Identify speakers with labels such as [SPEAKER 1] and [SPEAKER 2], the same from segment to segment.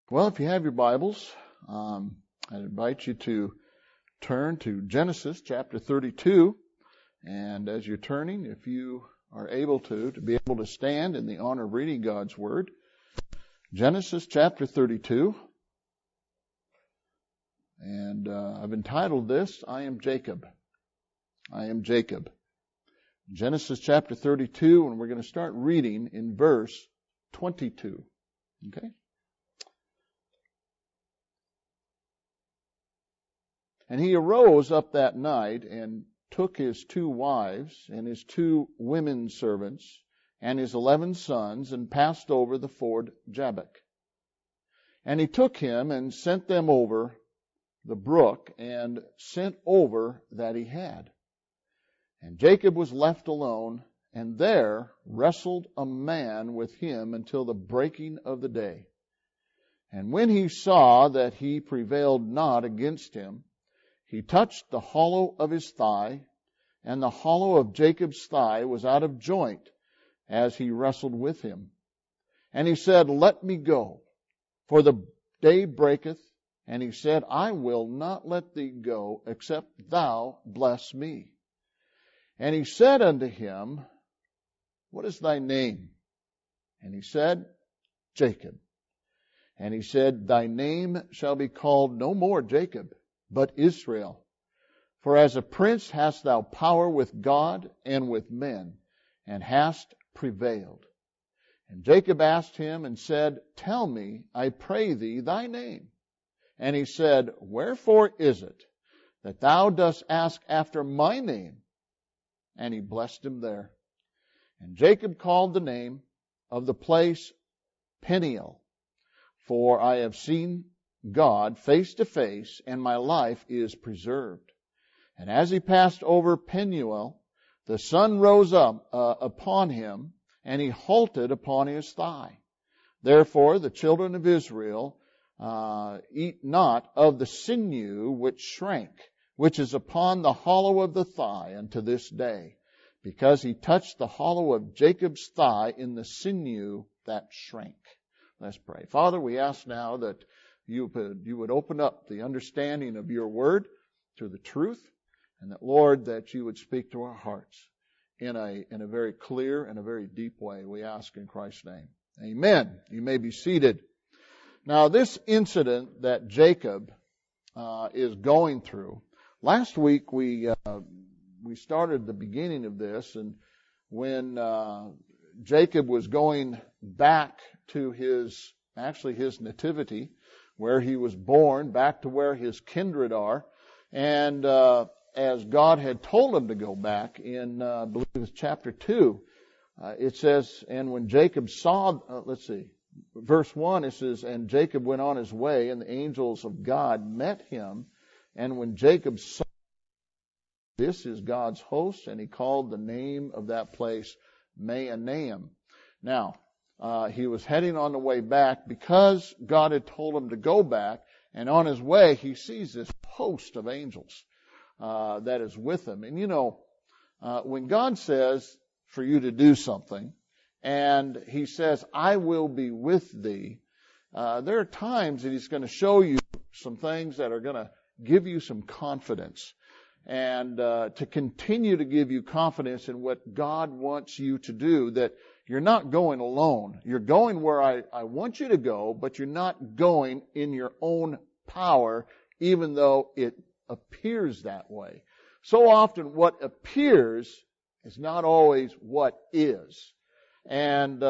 [SPEAKER 1] Well, if you have your Bibles, I invite you to turn to Genesis chapter 32. And as you're turning, if you are able to be able to stand in the honor of reading God's Word. Genesis chapter 32. And I've entitled this, I Am Jacob. I Am Jacob. Genesis chapter 32, and we're going to start reading in verse 22. Okay? And he arose up that night and took his 2 wives and his 2 women servants and his 11 sons and passed over the ford Jabbok. And he took him and sent them over the brook and sent over that he had. And Jacob was left alone, and there wrestled a man with him until the breaking of the day. And when he saw that he prevailed not against him, he touched the hollow of his thigh, and the hollow of Jacob's thigh was out of joint as he wrestled with him. And he said, Let me go, for the day breaketh. And he said, I will not let thee go, except thou bless me. And he said unto him, What is thy name? And he said, Jacob. And he said, Thy name shall be called no more Jacob, but Israel. For as a prince hast thou power with God and with men, and hast prevailed. And Jacob asked him and said, Tell me, I pray thee, thy name. And he said, Wherefore is it that thou dost ask after my name? And he blessed him there. And Jacob called the name of the place Peniel, for I have seen God face to face, and my life is preserved. And as he passed over Peniel, the sun rose up upon him, and he halted upon his thigh. Therefore the children of Israel eat not of the sinew which shrank, which is upon the hollow of the thigh unto this day, because he touched the hollow of Jacob's thigh in the sinew that shrank. Let's pray. Father, we ask now that you would open up the understanding of your word to the truth, and that, Lord, that you would speak to our hearts in a very clear and a very deep way. We ask in Christ's name. Amen. You may be seated. Now, this incident that Jacob is going through, last week we started the beginning of this, and when Jacob was going back to his nativity, where he was born, back to where his kindred are. And as God had told him to go back in, I believe it was chapter 2, it says, and when Jacob saw, verse 1, it says, and Jacob went on his way, and the angels of God met him. And when Jacob saw, this is God's host, and he called the name of that place Mahanaim. Now, he was heading on the way back because God had told him to go back, and on his way he sees this host of angels that is with him. And when God says for you to do something, and he says, I will be with thee, there are times that he's going to show you some things that are going to give you some confidence, and to continue to give you confidence in what God wants you to do, that you're not going alone. You're going where I want you to go, but you're not going in your own power, even though it appears that way. So often what appears is not always what is. And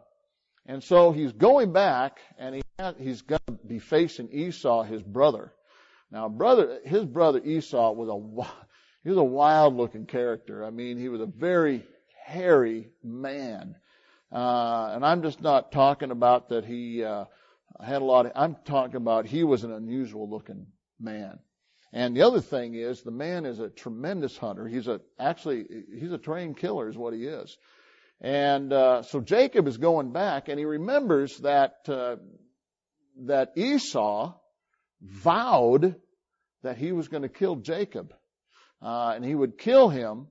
[SPEAKER 1] so he's going back, and he's going to be facing Esau, his brother. Now, his brother Esau was a wild-looking character. I mean, he was a very hairy man. And I'm just not talking about that he had a lot of, I'm talking about he was an unusual-looking man. And the other thing is, the man is a tremendous hunter. He's a trained killer is what he is. And so Jacob is going back, and he remembers that Esau vowed that he was going to kill Jacob. And he would kill him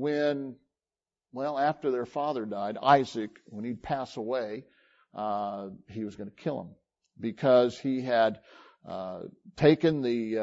[SPEAKER 1] after their father died, Isaac, when he'd pass away, he was going to kill him. because he had taken he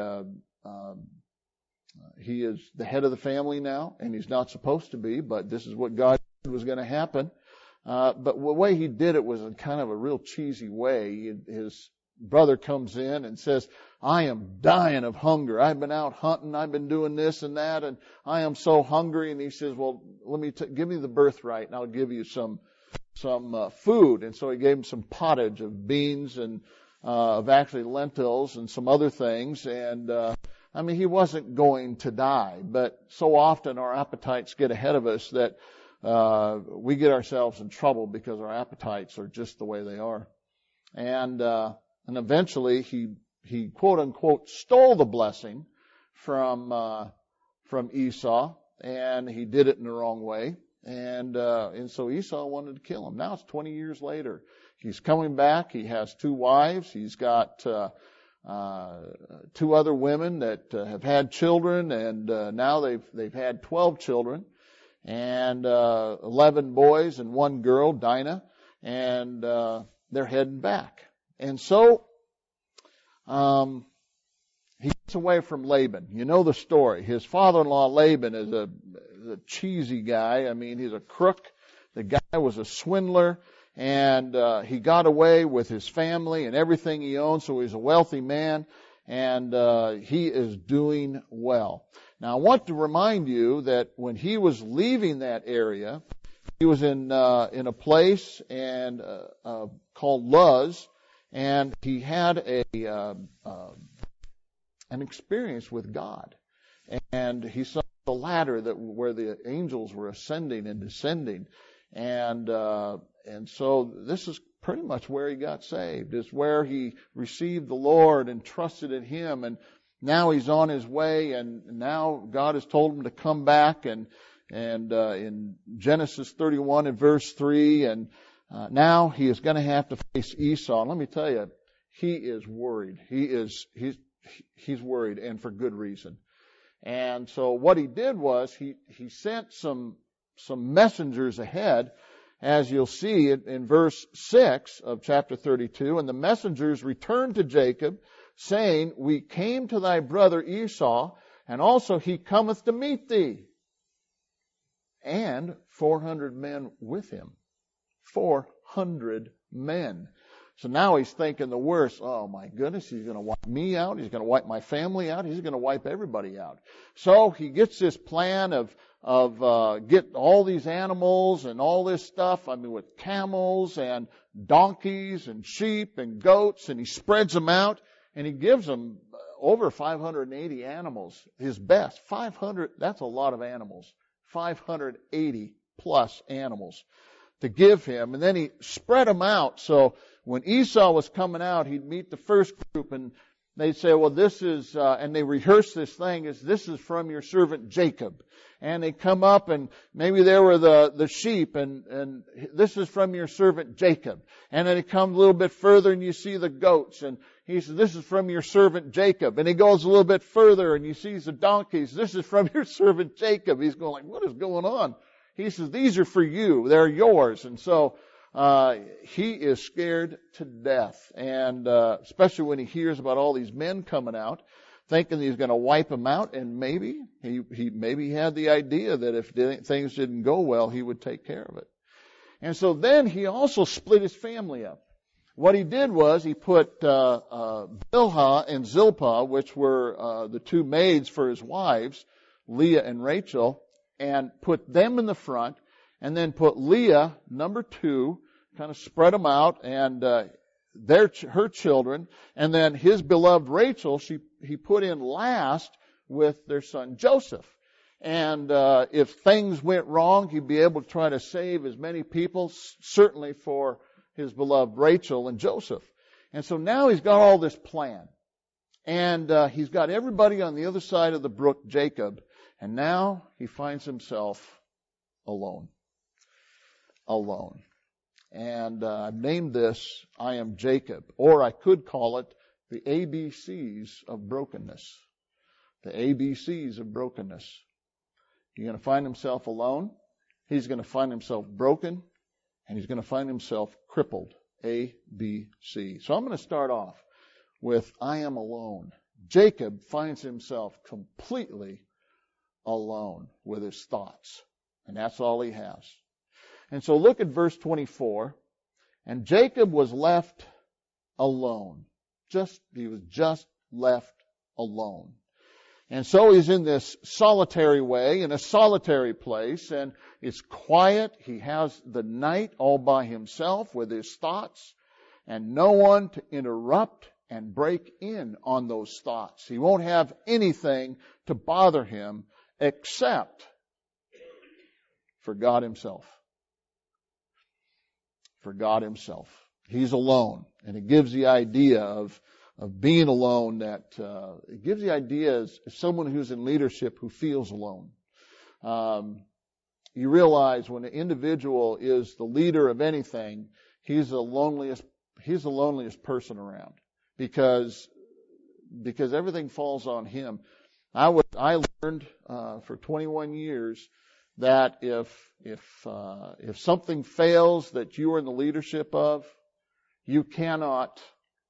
[SPEAKER 1] is the head of the family now, and he's not supposed to be, but this is what God said was going to happen. But the way he did it was in kind of a real cheesy way. His brother comes in and says, I am dying of hunger. I've been out hunting. I've been doing this and that, and I am so hungry. And he says, well, give me the birthright, and I'll give you some food. And so he gave him some pottage of beans and of actually lentils and some other things. And he wasn't going to die. But so often our appetites get ahead of us that we get ourselves in trouble because our appetites are just the way they are. And eventually he quote unquote stole the blessing from Esau, and he did it in the wrong way. And so Esau wanted to kill him. Now it's 20 years later. He's coming back. He has 2 wives. He's got 2 other women that have had children, and now they've had 12 children, and 11 boys and 1 girl, Dinah, and they're heading back. And so he gets away from Laban. You know the story. His father-in-law Laban is a cheesy guy. He's a crook. The guy was a swindler, and he got away with his family and everything he owned, so he's a wealthy man, and he is doing well. Now, I want to remind you that when he was leaving that area, he was in a place and called Luz, and he had an experience with God, and he saw the ladder where the angels were ascending and descending, and so this is pretty much where he got saved. Is where he received the Lord and trusted in Him, and now he's on his way, and now God has told him to come back, and in Genesis 31 and verse 3, and now he is going to have to face Esau. And let me tell you, he is worried. He's worried, and for good reason. And so what he did was he sent some messengers ahead, as you'll see in verse 6 of chapter 32. And the messengers returned to Jacob, saying, we came to thy brother Esau, and also he cometh to meet thee, and 400 men with him. 400 men. So now he's thinking the worst. Oh my goodness, he's going to wipe me out. He's going to wipe my family out. He's going to wipe everybody out. So he gets this plan of get all these animals and all this stuff. With camels and donkeys and sheep and goats, and he spreads them out, and he gives them over 580 animals, his best. 500, that's a lot of animals. 580 plus animals to give him. And then he spread them out. So when Esau was coming out, he'd meet the first group, and they'd say, well, this is, and they rehearse this thing, this is from your servant Jacob. And they come up, and maybe there were the sheep, and this is from your servant Jacob. And then he comes a little bit further, and you see the goats, and he says, this is from your servant Jacob. And he goes a little bit further, and you see the donkeys. This is from your servant Jacob. He's going like, what is going on? He says, these are for you. They're yours. And so he is scared to death. And especially when he hears about all these men coming out, thinking he's going to wipe them out. And maybe he had the idea that if things didn't go well, he would take care of it. And so then he also split his family up. What he did was he put Bilhah and Zilpah, which were the 2 maids for his wives, Leah and Rachel, and put them in the front, and then put Leah, number 2, kind of spread them out, and her children, and then his beloved Rachel, he put in last with their son Joseph. And if things went wrong, he'd be able to try to save as many people, certainly for his beloved Rachel and Joseph. And so now he's got all this plan. And he's got everybody on the other side of the brook, Jacob, and now he finds himself alone. Alone. And I've named this, I Am Jacob. Or I could call it the ABCs of brokenness. The ABCs of brokenness. He's going to find himself alone. He's going to find himself broken. And he's going to find himself crippled A, B, C. So I'm going to start off with I am alone. Jacob finds himself completely alone with his thoughts. And that's all he has. And so look at verse 24. And Jacob was left alone. He was just left alone. And so he's in this solitary way, in a solitary place, and it's quiet. He has the night all by himself with his thoughts, and no one to interrupt and break in on those thoughts. He won't have anything to bother him except for God himself. For God himself. He's alone. And it gives the idea of being alone, that it gives the idea as someone who's in leadership who feels alone. You realize when an individual is the leader of anything, he's the loneliest person around because everything falls on him. I learned for 21 years that if something fails that you are in the leadership of, you cannot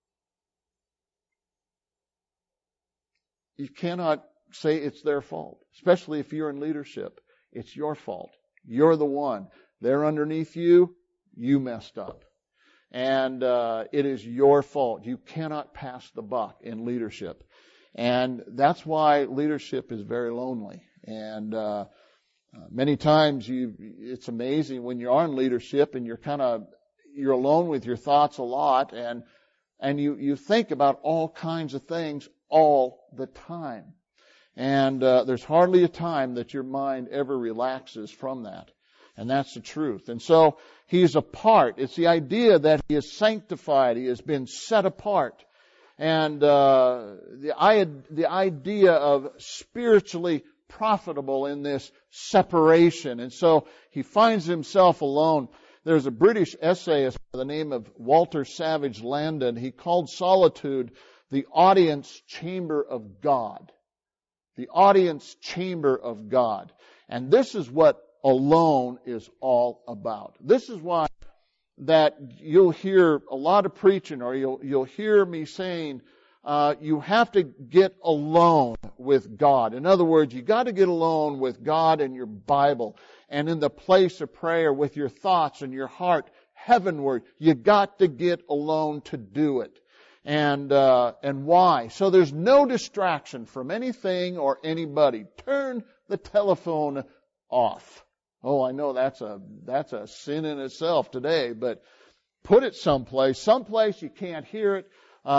[SPEAKER 1] say it's their fault, especially if you're in leadership. It's your fault. You're the one. They're underneath you. You messed up. And it is your fault. You cannot pass the buck in leadership. And that's why leadership is very lonely. And many times it's amazing when you're in leadership and you're alone with your thoughts a lot, and you think about all kinds of things all the time. And there's hardly a time that your mind ever relaxes from that. And that's the truth. And so he's apart. It's the idea that he is sanctified. He has been set apart. And the idea of spiritually profitable in this separation. And so he finds himself alone. There's a British essayist by the name of Walter Savage Landon. He called solitude the audience chamber of God. The audience chamber of God. And this is what alone is all about. This is why that you'll hear a lot of preaching, or you'll hear me saying, you have to get alone with God. In other words, you got to get alone with God and your Bible, and in the place of prayer with your thoughts and your heart heavenward. You got to get alone to do it. And why? So there's no distraction from anything or anybody. Turn the telephone off. Oh, I know that's a sin in itself today, but put it someplace you can't hear it,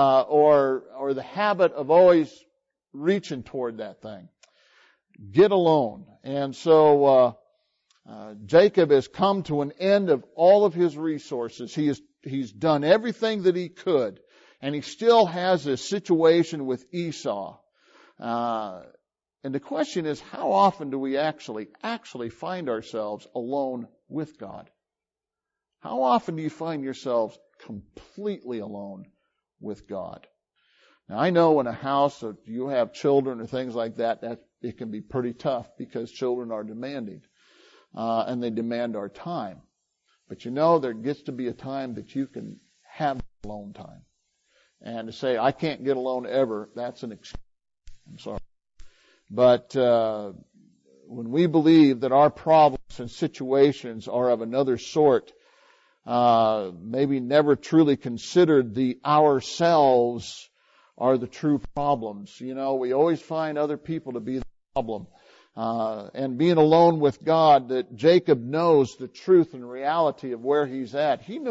[SPEAKER 1] or the habit of always reaching toward that thing. Get alone. And so Jacob has come to an end of all of his resources. He's done everything that he could. And he still has this situation with Esau. And the question is, how often do we actually find ourselves alone with God? How often do you find yourselves completely alone with God? Now, I know in a house, if you have children or things like that it can be pretty tough because children are demanding. And they demand our time. But there gets to be a time that you can have alone time. And to say, I can't get alone ever, that's an excuse. I'm sorry. But when we believe that our problems and situations are of another sort, maybe never truly considered the ourselves are the true problems. We always find other people to be the problem. And being alone with God, that Jacob knows the truth and reality of where he's at. He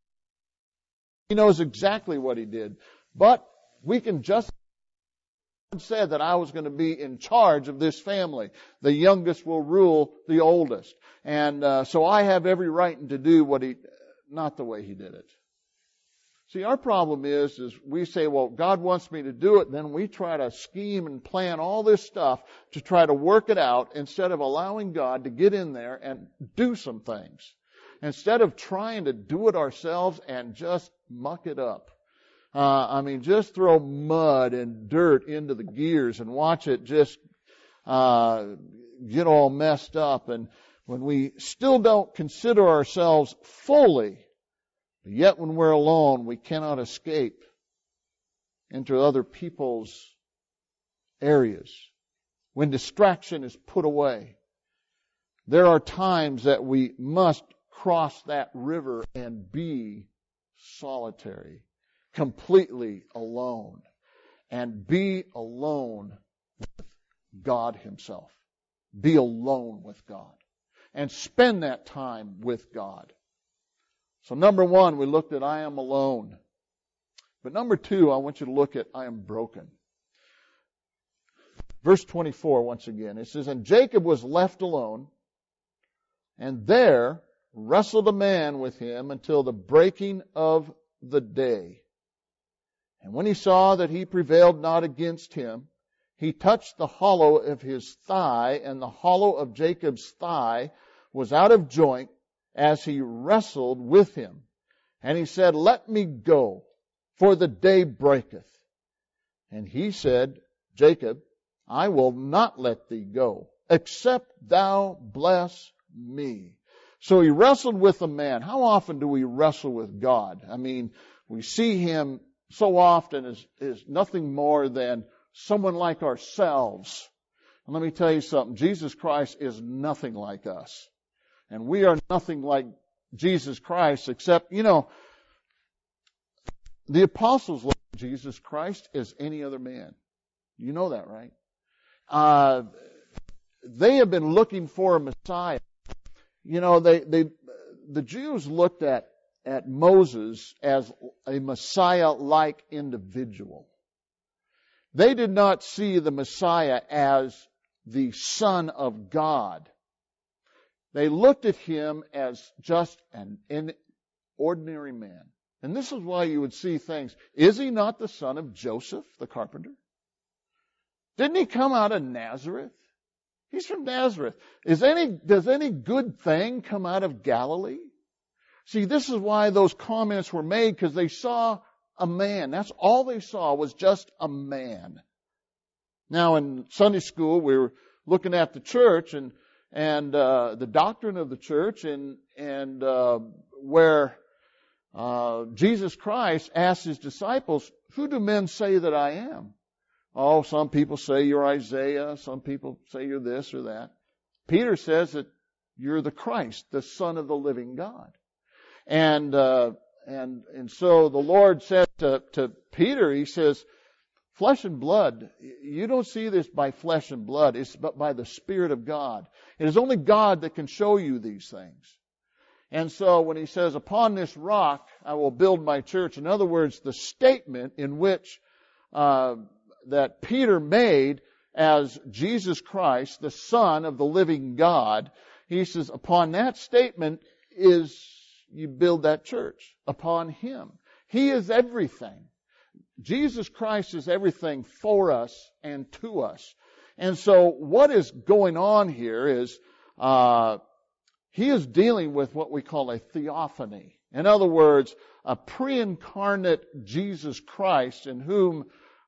[SPEAKER 1] knows exactly what he did. But we can just said that I was going to be in charge of this family. The youngest will rule the oldest. And so I have every right to do not the way he did it. See, our problem is we say, well, God wants me to do it. Then we try to scheme and plan all this stuff to try to work it out instead of allowing God to get in there and do some things. Instead of trying to do it ourselves and just muck it up. Just throw mud and dirt into the gears and watch it just get all messed up. And when we still don't consider ourselves fully But yet when we're alone, we cannot escape into other people's areas. When distraction is put away, there are times that we must cross that river and be solitary, completely alone, and be alone with God Himself. Be alone with God. And spend that time with God. So number one, we looked at I am alone. But number two, I want you to look at I am broken. Verse 24 once again. It says, and Jacob was left alone, and there wrestled a man with him until the breaking of the day. And when he saw that he prevailed not against him, he touched the hollow of his thigh, and the hollow of Jacob's thigh was out of joint as he wrestled with him. And he said, let me go, for the day breaketh. And he said, Jacob, I will not let thee go, except thou bless me. So he wrestled with a man. How often do we wrestle with God? I mean, we see Him so often as nothing more than someone like ourselves. And let me tell you something. Jesus Christ is nothing like us. And we are nothing like Jesus Christ except, the apostles looked at Jesus Christ as any other man. You know that, right? They have been looking for a Messiah. The Jews looked at Moses as a Messiah-like individual. They did not see the Messiah as the Son of God. They looked at Him as just an ordinary man. And this is why you would see things. Is He not the son of Joseph, the carpenter? Didn't He come out of Nazareth? He's from Nazareth. Does any good thing come out of Galilee? See, this is why those comments were made, because they saw a man. That's all they saw, was just a man. Now in Sunday school, we were looking at the church and the doctrine of the church and where Jesus Christ asked His disciples, who do men say that I am? Oh, some people say you're Isaiah. Some people say you're this or that. Peter says that you're the Christ, the Son of the living God. And so the Lord said to Peter, He says, flesh and blood, you don't see this by flesh and blood, it's but by the Spirit of God. It is only God that can show you these things. And so when He says, upon this rock I will build my church, in other words, the statement in which that Peter made as Jesus Christ, the Son of the living God, he says, upon that statement you build that church. Upon Him. He is everything. Jesus Christ is everything for us and to us. And so what is going on here is He is dealing with what we call a theophany. In other words, a pre-incarnate Jesus Christ in whom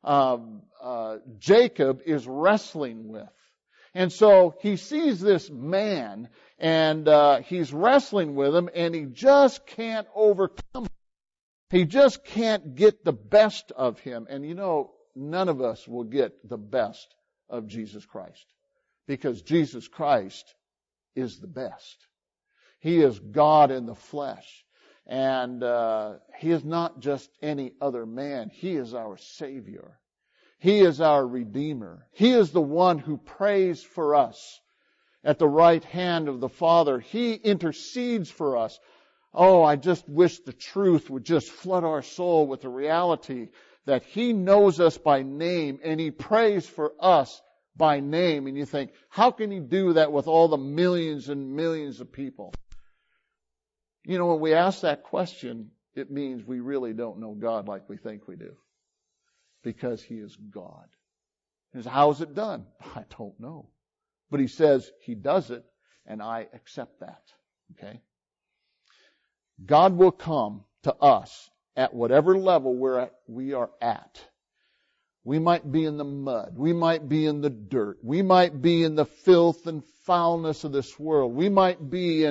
[SPEAKER 1] Jacob is wrestling with. And so he sees this man and he's wrestling with him and he just can't overcome him. He just can't get the best of him. And none of us will get the best of Jesus Christ because Jesus Christ is the best. He is God in the flesh. And He is not just any other man. He is our Savior. He is our Redeemer. He is the one who prays for us at the right hand of the Father. He intercedes for us. Oh, I just wish the truth would just flood our soul with the reality that He knows us by name and He prays for us by name. And you think, how can He do that with all the millions and millions of people? When we ask that question, it means we really don't know God like we think we do. Because He is God. And how is it done? I don't know. But He says He does it, and I accept that. Okay? God will come to us at whatever level we are at. We might be in the mud. We might be in the dirt. We might be in the filth and foulness of this world. We might be in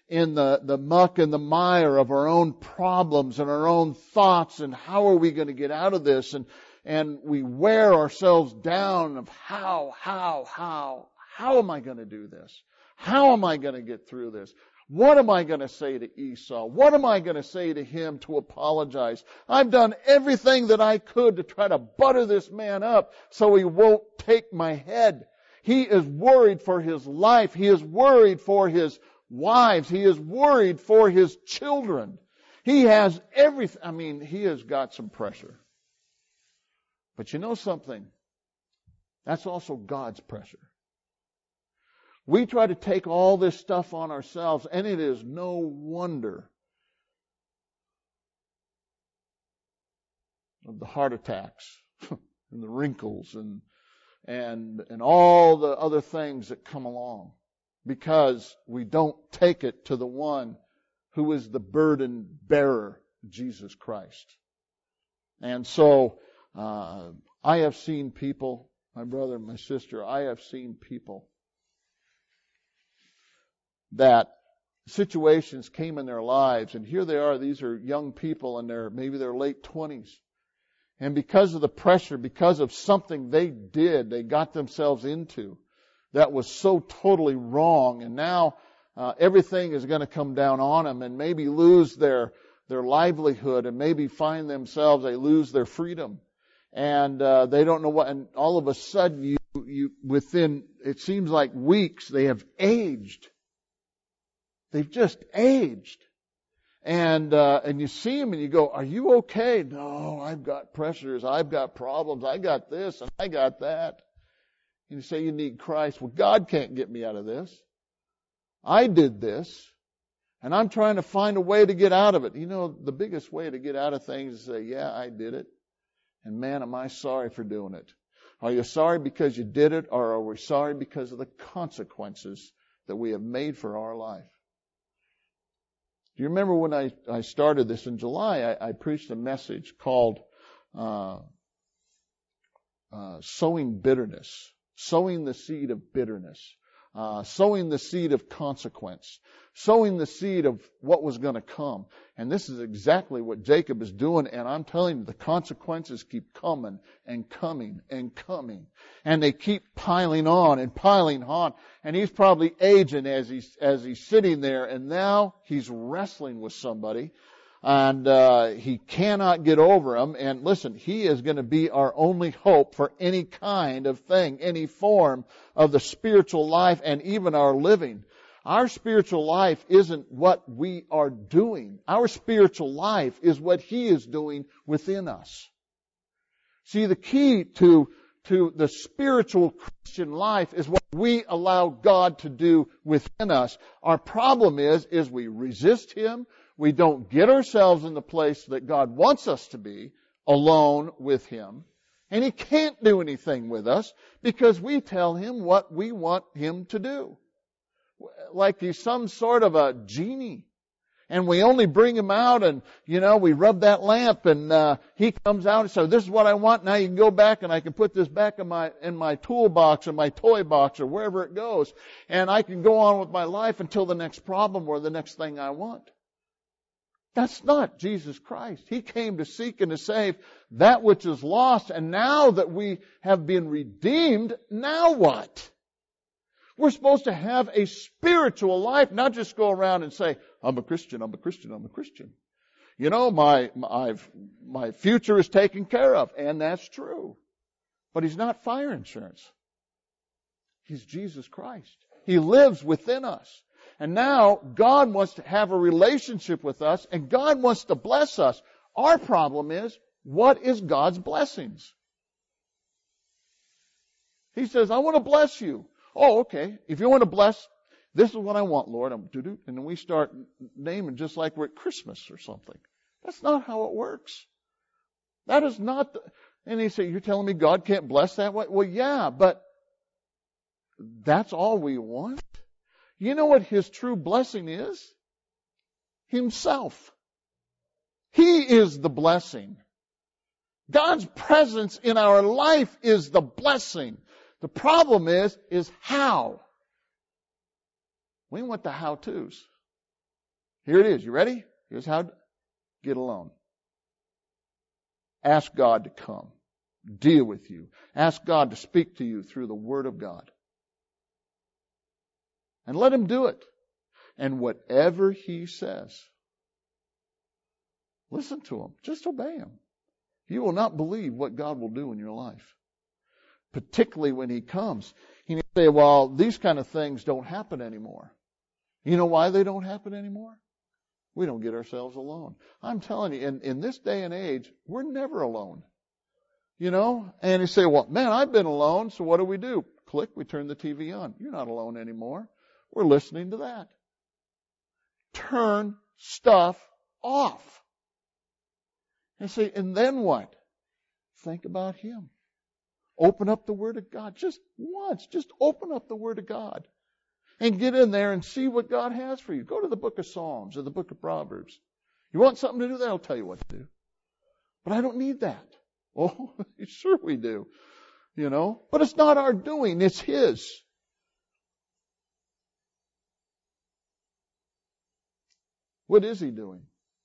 [SPEAKER 1] in the muck and the mire of our own problems and our own thoughts and how are we going to get out of this, and we wear ourselves down of how am I going to do this? How am I going to get through this? What am I going to say to Esau? What am I going to say to him to apologize? I've done everything that I could to try to butter this man up so he won't take my head. He is worried for his life. He is worried for his wives. He is worried for his children. He has everything. I mean, he has got some pressure. But you know something? That's also God's pressure. We try to take all this stuff on ourselves, and it is no wonder of the heart attacks and the wrinkles and all the other things that come along, because we don't take it to the one who is the burden bearer, Jesus Christ. And so I have seen people, my brother and my sister, I have seen people that situations came in their lives, and here they are, these are young people in maybe their late 20s. And because of the pressure, because of something they did, they got themselves into that was so totally wrong, and now everything is going to come down on them, and maybe lose their livelihood, and maybe find themselves, they lose their freedom. And they don't know what, and all of a sudden you within, it seems like weeks, they have aged. They've just aged. And you see them and you go, are you okay? No, I've got pressures. I've got problems. I got this and I got that. And you say you need Christ. Well, God can't get me out of this. I did this. And I'm trying to find a way to get out of it. You know, the biggest way to get out of things is to say, yeah, I did it. And man, am I sorry for doing it. Are you sorry because you did it, or are we sorry because of the consequences that we have made for our life? Do you remember when I started this in July, I preached a message called Sowing Bitterness, sowing the seed of bitterness, sowing the seed of consequence, sowing the seed of what was going to come. And this is exactly what Jacob is doing, and I'm telling you, the consequences keep coming and coming and coming. And they keep piling on and piling on. And he's probably aging as he's sitting there, and now he's wrestling with somebody, and he cannot get over him. And listen, he is going to be our only hope for any kind of thing, any form of the spiritual life and even our living. Our spiritual life isn't what we are doing. Our spiritual life is what He is doing within us. See, the key to the spiritual Christian life is what we allow God to do within us. Our problem is we resist Him. We don't get ourselves in the place that God wants us to be, alone with Him. And He can't do anything with us because we tell Him what we want Him to do. Like He's some sort of a genie. And we only bring Him out and, we rub that lamp and He comes out and says, this is what I want. Now you can go back and I can put this back in my toolbox or my toy box or wherever it goes. And I can go on with my life until the next problem or the next thing I want. That's not Jesus Christ. He came to seek and to save that which is lost. And now that we have been redeemed, now what? We're supposed to have a spiritual life, not just go around and say, I'm a Christian, I'm a Christian, I'm a Christian. My future is taken care of. And that's true. But He's not fire insurance. He's Jesus Christ. He lives within us. And now God wants to have a relationship with us, and God wants to bless us. Our problem is, what is God's blessings? He says, I want to bless you. Oh, okay. If you want to bless, this is what I want, Lord. And then we start naming just like we're at Christmas or something. That's not how it works. That is not. And he said, you're telling me God can't bless that way? Well, yeah, but that's all we want. You know what His true blessing is? Himself. He is the blessing. God's presence in our life is the blessing. The problem is how. We want the how-tos. Here it is. You ready? Here's how to get alone. Ask God to come, deal with you. Ask God to speak to you through the Word of God. And let Him do it. And whatever He says, listen to Him. Just obey Him. You will not believe what God will do in your life. Particularly when He comes. He may say, well, these kind of things don't happen anymore. You know why they don't happen anymore? We don't get ourselves alone. I'm telling you, in this day and age, we're never alone. You know? And you say, well, man, I've been alone, so what do? Click, we turn the TV on. You're not alone anymore. We're listening to that. Turn stuff off. And say, and then what? Think about Him. Open up the Word of God. Just once. Just open up the Word of God. And get in there and see what God has for you. Go to the book of Psalms or the book of Proverbs. You want something to do? That'll tell you what to do. But I don't need that. Oh, sure we do. You know? But it's not our doing. It's His. What is He doing?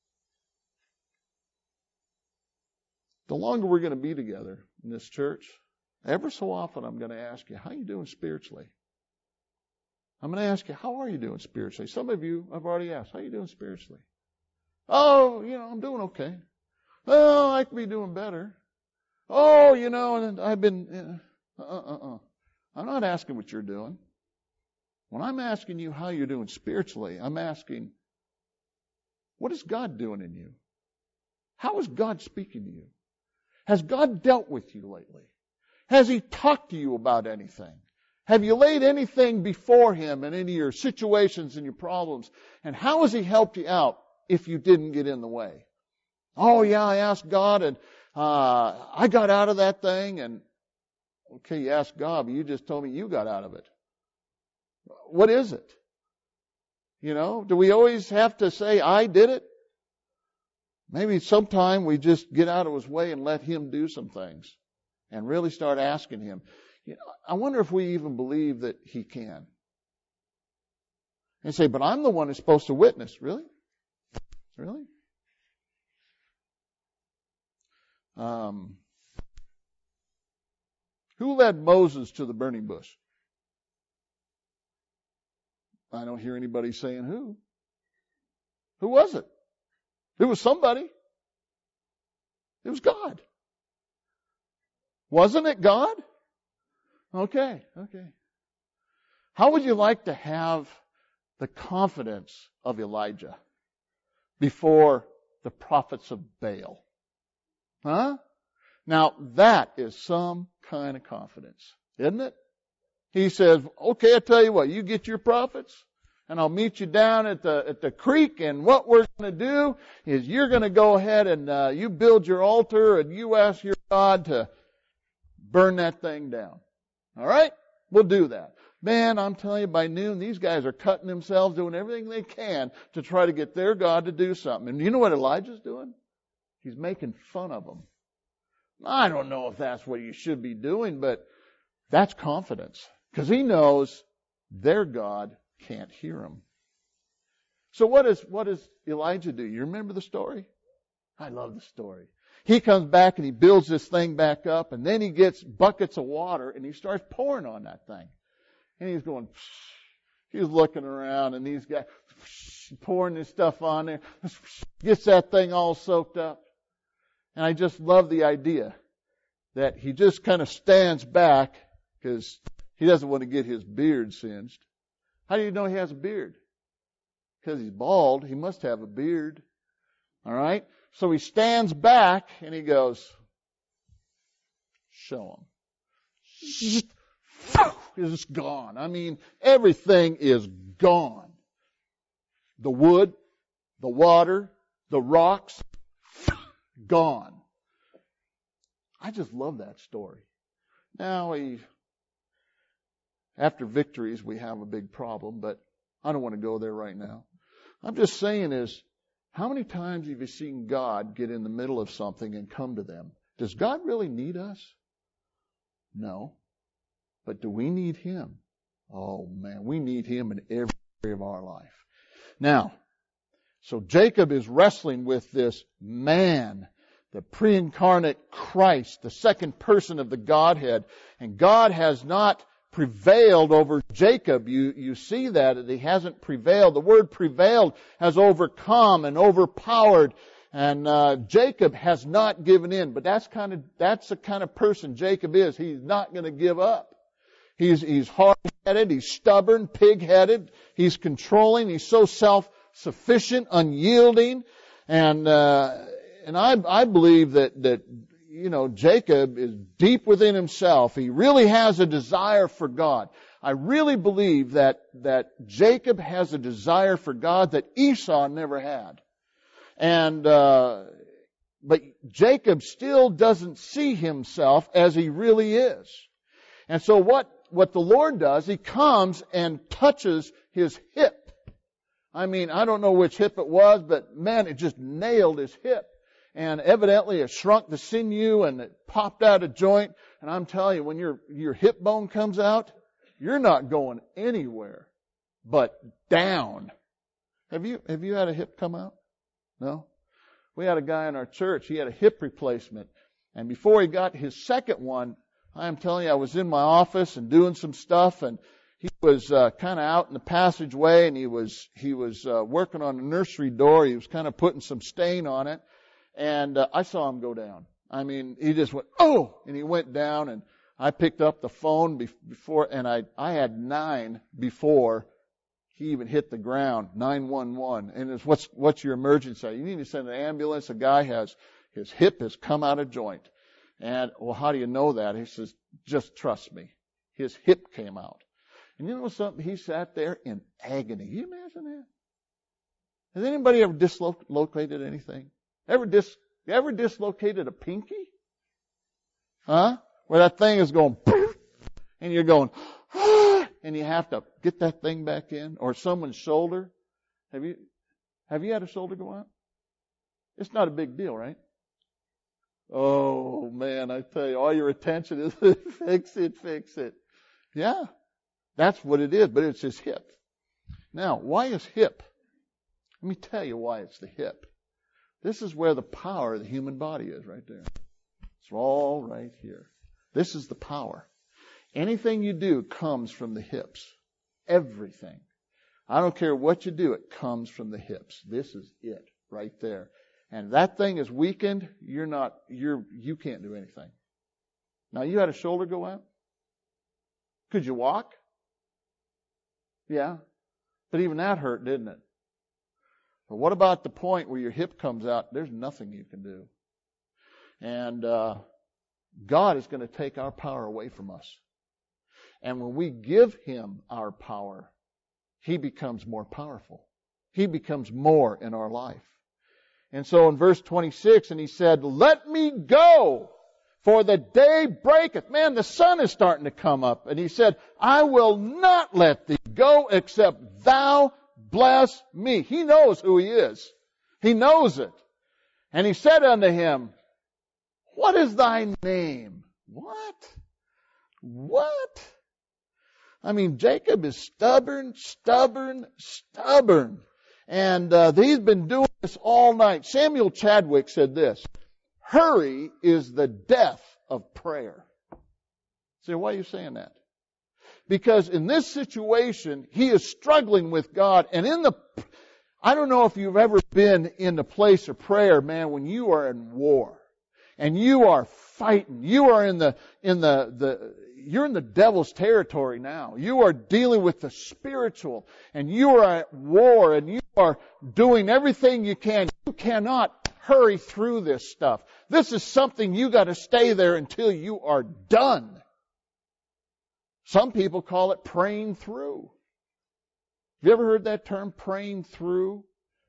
[SPEAKER 1] The longer we're going to be together in this church, ever so often I'm going to ask you, how are you doing spiritually? I'm going to ask you, how are you doing spiritually? Some of you I've already asked, how are you doing spiritually? Oh, I'm doing okay. Oh, I could be doing better. Oh, and I've been, I'm not asking what you're doing. When I'm asking you how you're doing spiritually, I'm asking, what is God doing in you? How is God speaking to you? Has God dealt with you lately? Has He talked to you about anything? Have you laid anything before Him in any of your situations and your problems? And how has He helped you out if you didn't get in the way? Oh yeah, I asked God and I got out of that thing. And okay, you asked God, but you just told me you got out of it. What is it? Do we always have to say, I did it? Maybe sometime we just get out of His way and let Him do some things and really start asking Him. I wonder if we even believe that He can. And say, but I'm the one who's supposed to witness. Really? Really? Who led Moses to the burning bush? I don't hear anybody saying who. Who was it? It was somebody. It was God. Wasn't it God? Okay. How would you like to have the confidence of Elijah before the prophets of Baal? Huh? Now that is some kind of confidence, isn't it? He says, okay, I tell you what, you get your prophets and I'll meet you down at the creek, and what we're going to do is you're going to go ahead and you build your altar and you ask your God to burn that thing down. All right? We'll do that. Man, I'm telling you, by noon, these guys are cutting themselves, doing everything they can to try to get their God to do something. And you know what Elijah's doing? He's making fun of them. I don't know if that's what you should be doing, but that's confidence. Because he knows their God can't hear him. So what does Elijah do? You remember the story? I love the story. He comes back and he builds this thing back up, and then he gets buckets of water and he starts pouring on that thing. And he's going, he's looking around, and these guys pouring this stuff on there, gets that thing all soaked up. And I just love the idea that he just kind of stands back because he doesn't want to get his beard singed. How do you know he has a beard? Because he's bald. He must have a beard. All right? So he stands back and he goes, show him. It's gone. I mean, everything is gone. The wood, the water, the rocks, gone. I just love that story. Now, after victories, we have a big problem, but I don't want to go there right now. I'm just saying is, how many times have you seen God get in the middle of something and come to them? Does God really need us? No. But do we need Him? Oh man, we need Him in every area of our life. Now, So Jacob is wrestling with this man, the pre-incarnate Christ, the second person of the Godhead. And God has not prevailed over Jacob. You see that he hasn't prevailed. The word prevailed has overcome and overpowered. And Jacob has not given in. But that's the kind of person Jacob is. He's not going to give up. He's hard-headed, he's stubborn, pig-headed, he's controlling, he's so self-sufficient, unyielding. And I believe that Jacob is deep within himself. He really has a desire for God. I really believe that Jacob has a desire for God that Esau never had. And but Jacob still doesn't see himself as he really is. And so what the Lord does, He comes and touches his hip. I mean, I don't know which hip it was, but man, it just nailed his hip. And evidently it shrunk the sinew and it popped out a joint. And I'm telling you, when your hip bone comes out, you're not going anywhere but down. Have you had a hip come out? No? We had a guy in our church, he had a hip replacement. And before he got his second one, I'm telling you, I was in my office and doing some stuff, and he was kind of out in the passageway, and he was working on a nursery door. He was kind of putting some stain on it, and I saw him go down. I mean, he just went, oh, and he went down, and I picked up the phone before, and I had 9 before he even hit the ground, 911. And it's what's your emergency? You need to send an ambulance. A guy his hip has come out of joint. And, well, how do you know that? He says, just trust me. His hip came out. And you know something? He sat there in agony. Can you imagine that? Has anybody ever dislocated anything? Ever dislocated a pinky? Huh? Where that thing is going, and you're going, and you have to get that thing back in, or someone's shoulder. Have you had a shoulder go out? It's not a big deal, right? Oh man, I tell you, all your attention is fix it. Yeah, that's what it is, but it's his hip. Now, why is hip? Let me tell you why it's the hip. This is where the power of the human body is, right there. It's all right here. This is the power. Anything you do comes from the hips. Everything. I don't care what you do, it comes from the hips. This is it right there. And that thing is weakened, you can't do anything. Now, you had a shoulder go out? Could you walk? Yeah. But even that hurt, didn't it? But what about the point where your hip comes out? There's nothing you can do. And God is going to take our power away from us. And when we give Him our power, He becomes more powerful. He becomes more in our life. And so in verse 26, and He said, let me go, for the day breaketh. Man, the sun is starting to come up. And He said, I will not let thee go except thou bless me. He knows who He is. He knows it. And He said unto him, what is thy name? What? I mean, Jacob is stubborn. And he's been doing this all night. Samuel Chadwick said this, hurry is the death of prayer. So why are you saying that? Because in this situation, he is struggling with God. And I don't know if you've ever been in the place of prayer, man, when you are in war and you are fighting. You are you're in the devil's territory now. You are dealing with the spiritual, and you are at war, and you are doing everything you can. You cannot hurry through this stuff. This is something you got to stay there until you are done. Some people call it praying through. Have you ever heard that term, praying through?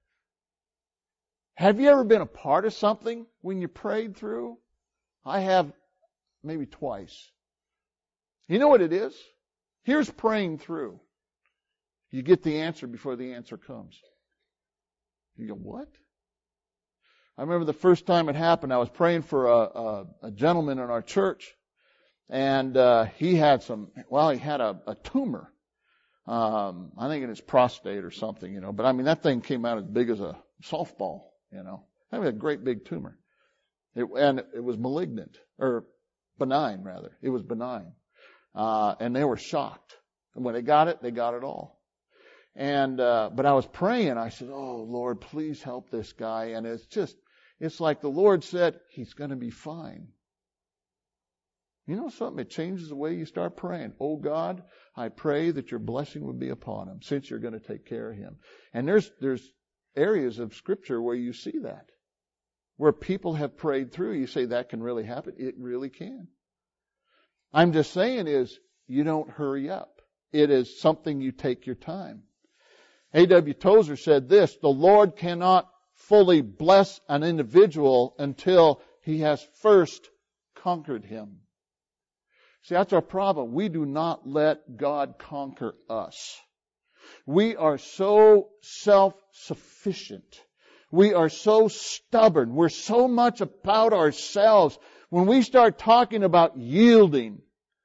[SPEAKER 1] Have you ever been a part of something when you prayed through? I have, maybe twice. You know what it is? Here's praying through. You get the answer before the answer comes. You go, what? I remember the first time it happened, I was praying for a gentleman in our church, and he had a tumor. I think in his prostate or something, but I mean, that thing came out as big as a softball, I had a great big tumor. And it was malignant, or benign rather. It was benign. And they were shocked. And when they got it all. And, but I was praying. I said, oh Lord, please help this guy. And it's like the Lord said, he's going to be fine. You know something? It changes the way you start praying. Oh God, I pray that your blessing would be upon him, since you're going to take care of him. And there's areas of Scripture where you see that. Where people have prayed through. You say that can really happen. It really can. I'm just saying is, you don't hurry up. It is something you take your time. A.W. Tozer said this, the Lord cannot fully bless an individual until he has first conquered him. See, that's our problem. We do not let God conquer us. We are so self-sufficient. We are so stubborn. We're so much about ourselves. When we start talking about yielding,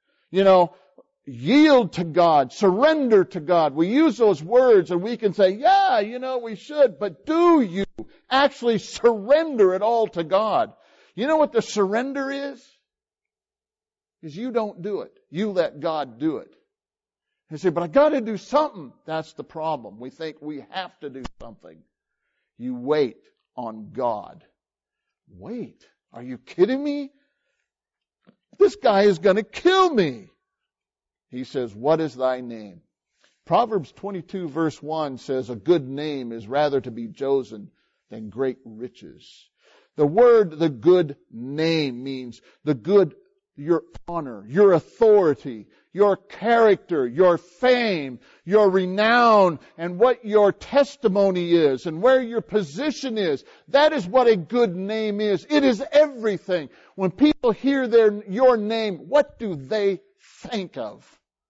[SPEAKER 1] yield to God, surrender to God. We use those words and we can say, yeah, we should. But do you actually surrender it all to God? You know what the surrender is? Is you don't do it. You let God do it. You say, but I got to do something. That's the problem. We think we have to do something. You wait on God. Wait. Are you kidding me? This guy is going to kill me. He says, what is thy name? Proverbs 22 verse 1 says, a good name is rather to be chosen than great riches. The word, the good name, means your honor, your authority, your character, your fame, your renown, and what your testimony is, and where your position is. That is what a good name is. It is everything. When people hear your name, what do they think of?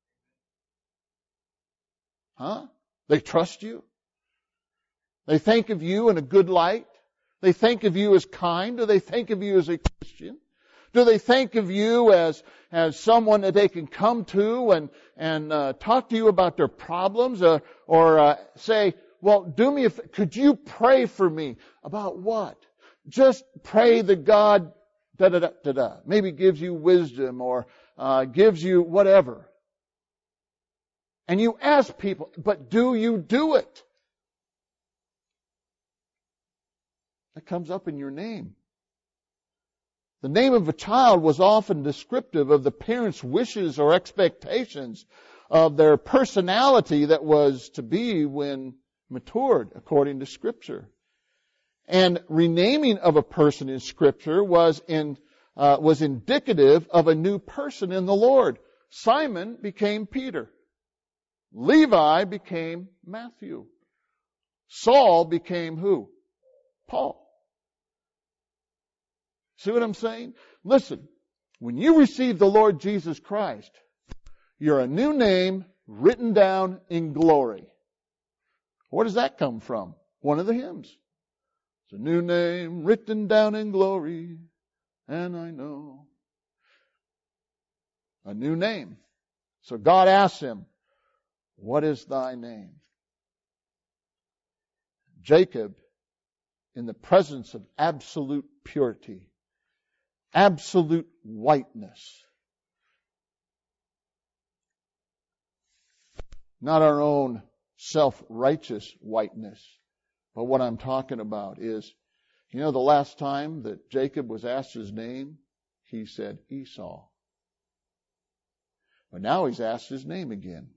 [SPEAKER 1] They trust you. They think of you in a good light. They think of you as kind. Do they think of you as a Christian? Do they think of you as someone that they can come to and talk to you about their problems, or say, well, do me could you pray for me? About what? Just pray that God maybe gives you wisdom or gives you whatever. And you ask people, but do you do it? That comes up in your name. The name of a child was often descriptive of the parents' wishes or expectations of their personality that was to be when matured, according to Scripture. And renaming of a person in Scripture was indicative of a new person in the Lord. Simon became Peter. Levi became Matthew. Saul became who? Paul. See what I'm saying? Listen, when you receive the Lord Jesus Christ, you're a new name written down in glory. Where does that come from? One of the hymns. It's a new name written down in glory, and I know. A new name. So God asks him, what is thy name? Jacob, in the presence of absolute purity, absolute whiteness. Not our own self-righteous whiteness. But what I'm talking about is, the last time that Jacob was asked his name, he said Esau. But now he's asked his name again.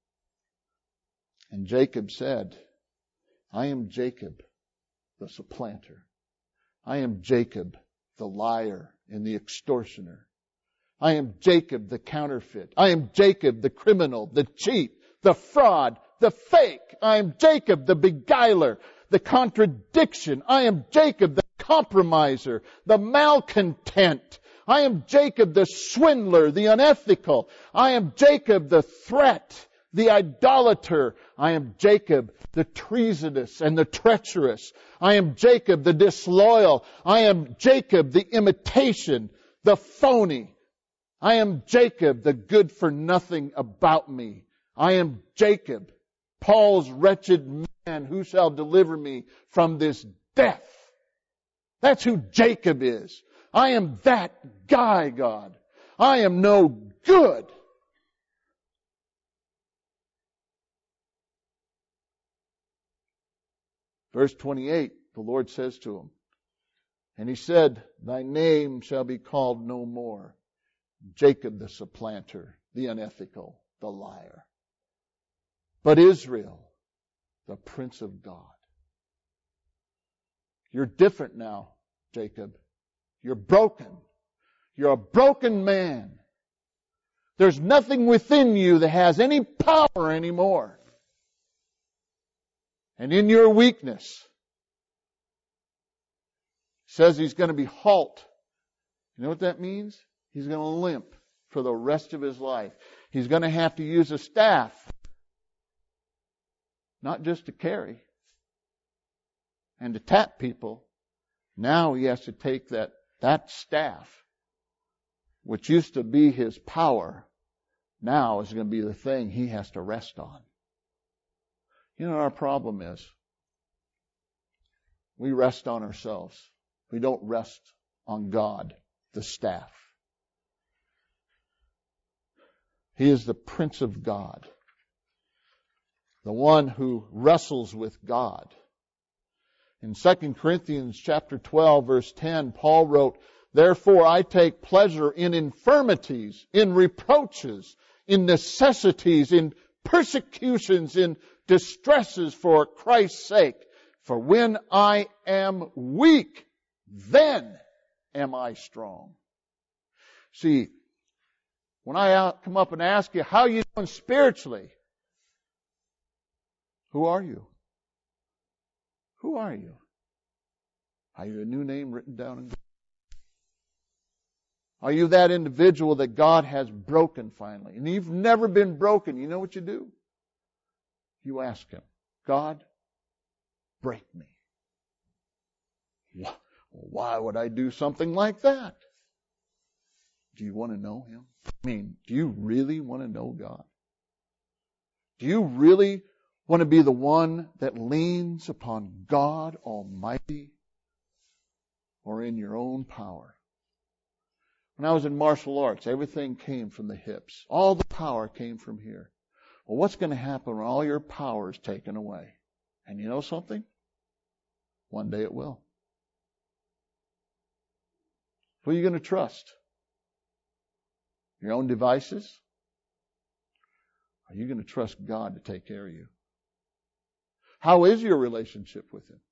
[SPEAKER 1] And Jacob said, I am Jacob, the supplanter. I am Jacob, the liar and the extortioner. I am Jacob, the counterfeit. I am Jacob, the criminal, the cheat, the fraud, the fake. I am Jacob, the beguiler, the contradiction. I am Jacob, the compromiser, the malcontent. I am Jacob, the swindler, the unethical. I am Jacob, the threat, the idolater. I am Jacob, the treasonous and the treacherous. I am Jacob, the disloyal. I am Jacob, the imitation, the phony. I am Jacob, the good for nothing about me. I am Jacob, Paul's wretched hand who shall deliver me from this death? That's who Jacob is. I am that guy, God. I am no good. Verse 28, the Lord says to him, and He said, thy name shall be called no more Jacob the supplanter, the unethical, the liar, but Israel, the Prince of God. You're different now, Jacob. You're broken. You're a broken man. There's nothing within you that has any power anymore. And in your weakness, He says He's going to be halt. You know what that means? He's going to limp for the rest of his life. He's going to have to use a staff. Not just to carry and to tap people. Now he has to take that staff, which used to be his power, now is going to be the thing he has to rest on. You know what our problem is? We rest on ourselves. We don't rest on God, the staff. He is the Prince of God, the one who wrestles with God. In 2 Corinthians chapter 12, verse 10, Paul wrote, therefore I take pleasure in infirmities, in reproaches, in necessities, in persecutions, in distresses for Christ's sake. For when I am weak, then am I strong. See, when I come up and ask you, how are you doing spiritually? Who are you? Who are you? Are you a new name written down in God? Are you that individual that God has broken finally? And you've never been broken. You know what you do? You ask Him, God, break me. Why would I do something like that? Do you want to know Him? I mean, do you really want to know God? Do you really want to be the one that leans upon God Almighty or in your own power? When I was in martial arts, everything came from the hips. All the power came from here. Well, what's going to happen when all your power is taken away? And you know something? One day it will. Who are you going to trust? Your own devices? Are you going to trust God to take care of you? How is your relationship with Him?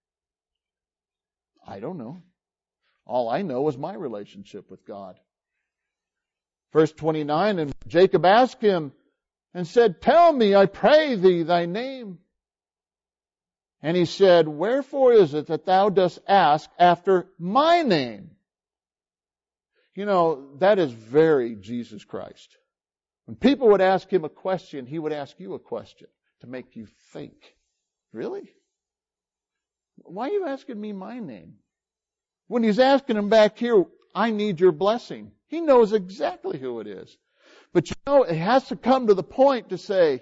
[SPEAKER 1] I don't know. All I know is my relationship with God. Verse 29, and Jacob asked him and said, tell me, I pray thee, thy name. And he said, wherefore is it that thou dost ask after my name? You know, that is very Jesus Christ. When people would ask Him a question, He would ask you a question to make you think. Really? Why are you asking me my name? When He's asking him back here, I need your blessing. He knows exactly who it is. But you know, it has to come to the point to say,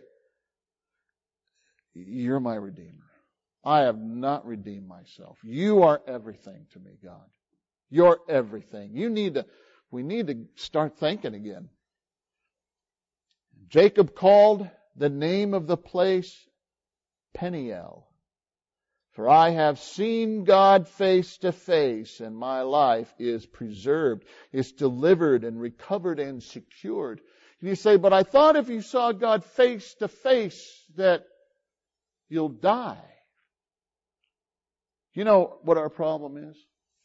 [SPEAKER 1] you're my Redeemer. I have not redeemed myself. You are everything to me, God. You're everything. We need to start thinking again. Jacob called the name of the place Peniel. For I have seen God face to face, and my life is preserved, is delivered and recovered and secured. And you say, but I thought if you saw God face to face that you'll die. You know what our problem is?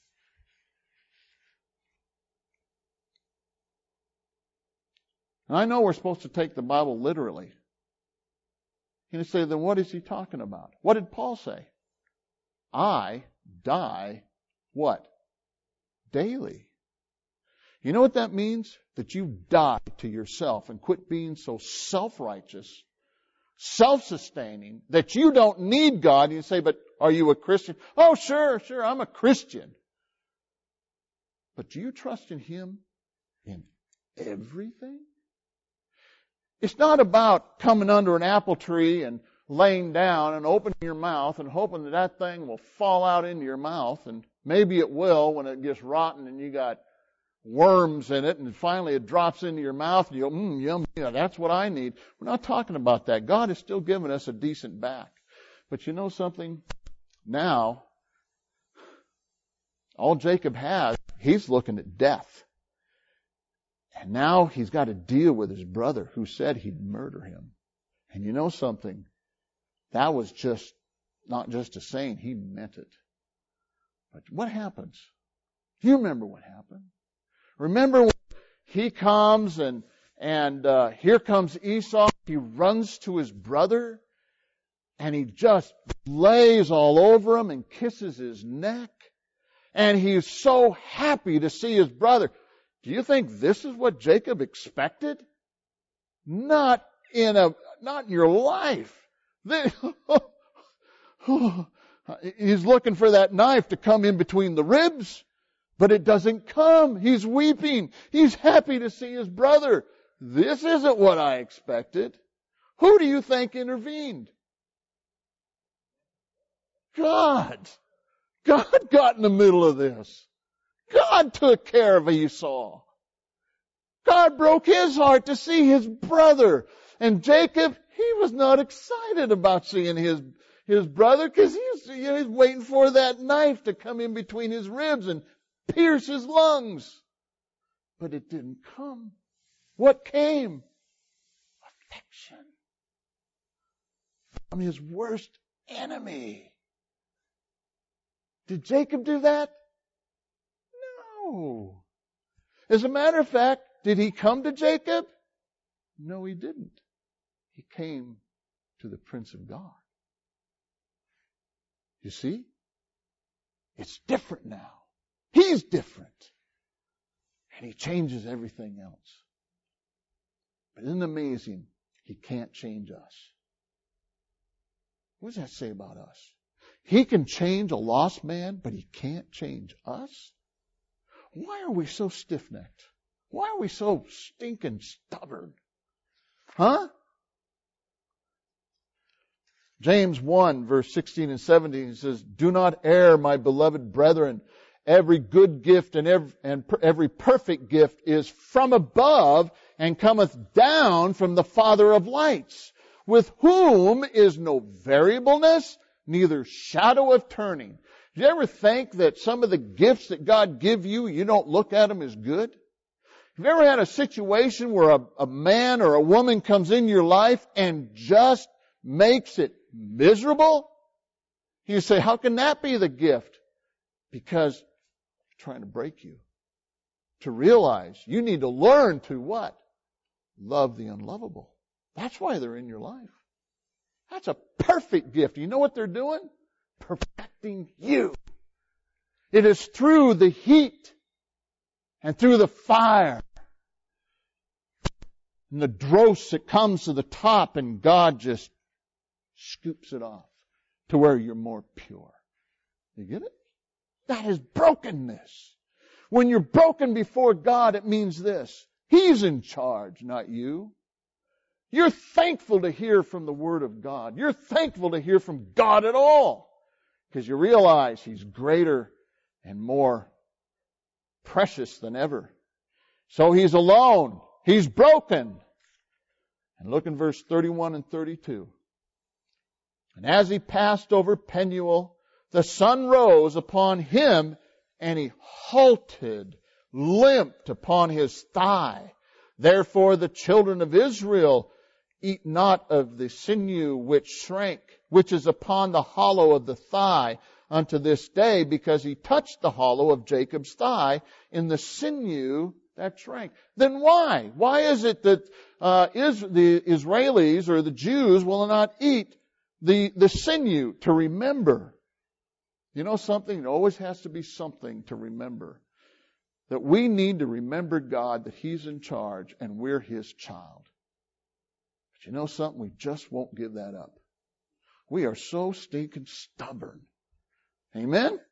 [SPEAKER 1] And I know we're supposed to take the Bible literally. And you say, then what is he talking about? What did Paul say? I die, what? Daily. You know what that means? That you die to yourself and quit being so self-righteous, self-sustaining, that you don't need God. And you say, but are you a Christian? Oh, sure, I'm a Christian. But do you trust in Him in everything? It's not about coming under an apple tree and laying down and opening your mouth and hoping that that thing will fall out into your mouth, and maybe it will when it gets rotten and you got worms in it, and finally it drops into your mouth and you go, yum, yeah, that's what I need. We're not talking about that. God has still given us a decent back. But you know something? Now, all Jacob has, he's looking at death. And now he's got to deal with his brother who said he'd murder him. And you know something? That was just, not just a saying, he meant it. But what happens? Do you remember what happened? Remember when he comes and here comes Esau. He runs to his brother and he just lays all over him and kisses his neck. And he's so happy to see his brother. Do you think this is what Jacob expected? Not in your life. He's looking for that knife to come in between the ribs. But it doesn't come. He's weeping. He's happy to see his brother. This isn't what I expected. Who do you think intervened? God. God got in the middle of this. God took care of Esau. God broke his heart to see his brother. And Jacob, he was not excited about seeing his brother because he's waiting for that knife to come in between his ribs and pierce his lungs. But it didn't come. What came? Affection from his worst enemy. Did Jacob do that? No. As a matter of fact, did he come to Jacob? No, he didn't. He came to the Prince of God. You see? It's different now. He's different. And he changes everything else. But isn't it amazing? He can't change us. What does that say about us? He can change a lost man, but he can't change us? Why are we so stiff-necked? Why are we so stinking stubborn? Huh? James 1, verse 16 and 17 says, "Do not err, my beloved brethren. Every good gift and every perfect gift is from above and cometh down from the Father of lights, with whom is no variableness, neither shadow of turning." Do you ever think that some of the gifts that God give you, you don't look at them as good? Have you ever had a situation where a man or a woman comes in your life and just makes it miserable? You say, how can that be the gift? Because they're trying to break you. To realize you need to learn to what? Love the unlovable. That's why they're in your life. That's a perfect gift. You know what they're doing? Perfecting you. It is through the heat and through the fire and the dross that comes to the top, and God just scoops it off to where you're more pure. You get it? That is brokenness. When you're broken before God, it means this. He's in charge, not you. You're thankful to hear from the Word of God. You're thankful to hear from God at all, because you realize He's greater and more precious than ever. So He's alone. He's broken. And look in verse 31 and 32. "And as he passed over Penuel, the sun rose upon him, and he halted, limped upon his thigh. Therefore the children of Israel eat not of the sinew which is upon the hollow of the thigh unto this day, because he touched the hollow of Jacob's thigh in the sinew that shrank." Then why? Why is it that the Israelis or the Jews will not eat the sinew to remember? You know something? There always has to be something to remember. That we need to remember God, that He's in charge and we're His child. But you know something? We just won't give that up. We are so stinking stubborn. Amen?